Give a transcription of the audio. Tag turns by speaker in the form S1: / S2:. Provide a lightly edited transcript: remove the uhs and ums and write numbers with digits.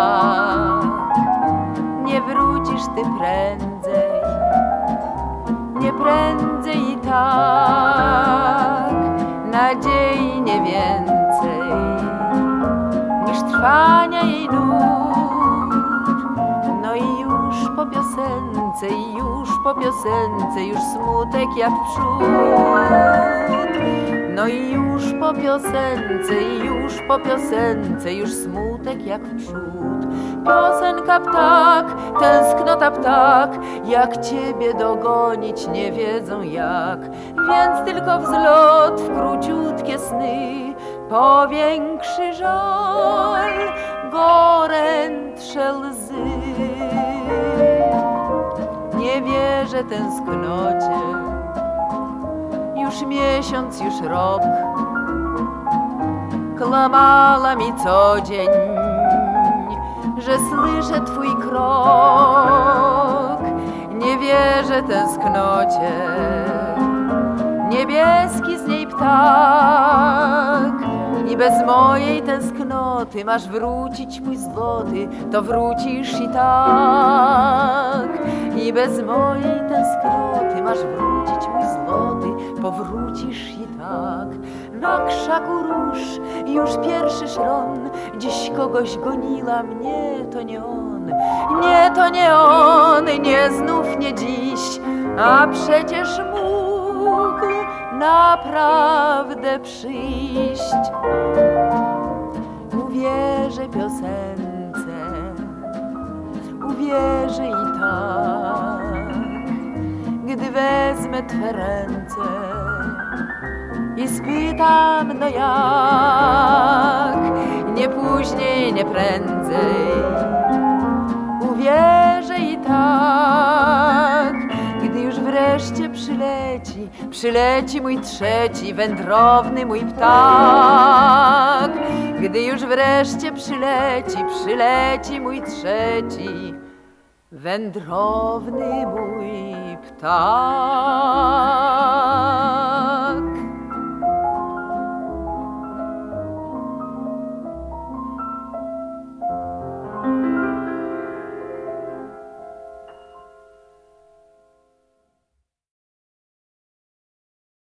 S1: nie wrócisz ty prędzej, nie prędzej i tak, nadziei nie więcej niż trwania jej nut. No i już po piosence, już smutek jak w przód. No i już po piosence, już smutek jak w przód. Piosenka ptak, tęsknota ptak, jak ciebie dogonić nie wiedzą jak. Więc tylko wzlot w króciutkie sny, powiększy żal, gorętsze łzy. Nie wierzę tęsknocie, już miesiąc, już rok, kłamała mi co dzień, że słyszę twój krok. Nie wierzę tęsknocie, niebieski z niej ptak. I bez mojej tęsknoty masz wrócić mój złoty, to wrócisz i tak. I bez mojej tęsknoty masz wrócić mój złoty, powrócisz i tak. Na krzaku róż już pierwszy szron, dziś kogoś goniła, mnie to nie on. Nie, to nie on, nie znów nie dziś, a przecież mógł naprawdę przyjść. Uwierzę piosence, uwierzę i tak, gdy wezmę twe ręce i spytam, no jak, nie później, nie prędzej. Uwierzę i tak, gdy już wreszcie przyleci mój trzeci, wędrowny mój ptak. Gdy już wreszcie przyleci mój trzeci, wędrowny mój ptak.